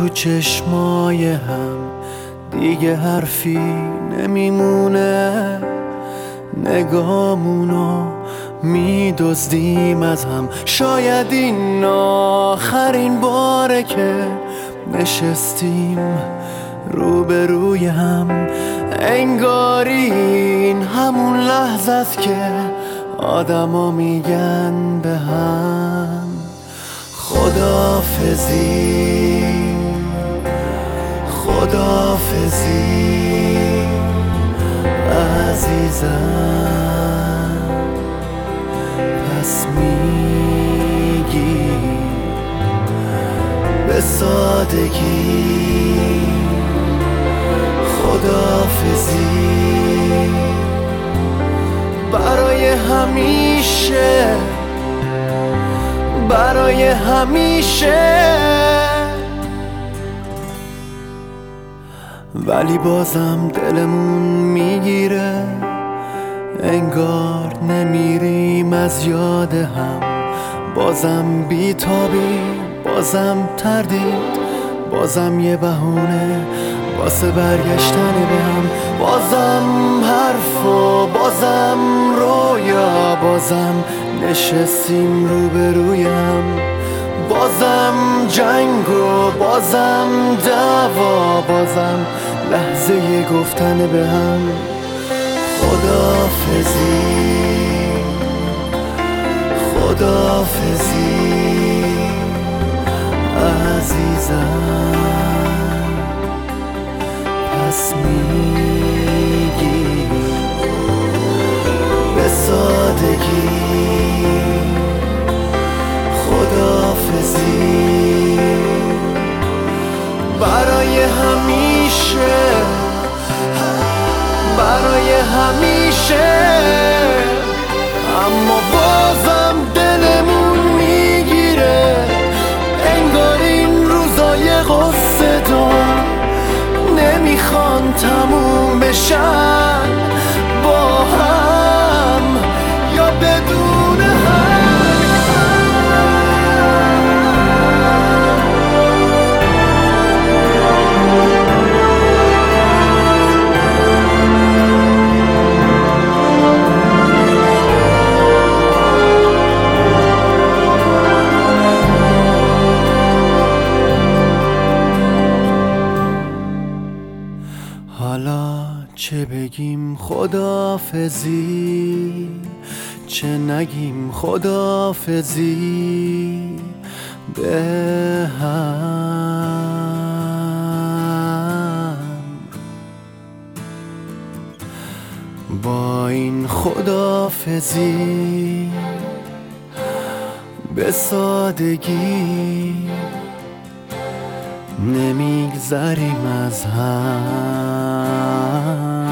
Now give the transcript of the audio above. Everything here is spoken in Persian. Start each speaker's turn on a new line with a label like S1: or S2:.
S1: تو چشمای هم دیگه حرفی نمیمونه، نگامونو میدزدیم از هم. شاید این آخرین باره که نشستیم روبروی هم، انگاری این همون لحظه است که آدما میگن به هم خداحافظی، خداحافظی عزیزم. پس میگی به سادگی خداحافظی برای همیشه، برای همیشه. ولی بازم دلمون میگیره، انگار نمیریم از یاد هم. بازم بیتابی، بازم تردید، بازم یه بهونه واسه برگشتن به هم. بازم حرف و بازم رویا، بازم نشستیم روبرویم. بازم جنگ و بازم دعوا، بازم لحظه گفتن به هم خداحافظی، خداحافظی عزیزم. پس میگی به سادگی خداحافظی برای همیشه، برای همیشه. اما بازم دلمون میگیره، انگار این روزای قصه دار نمیخوان تموم بشن با هم یا بدون هم. حالا چه بگیم خداحافظی، چه نگیم خداحافظی به هم. با این خداحافظی به سادگی نمیگذریم از هم.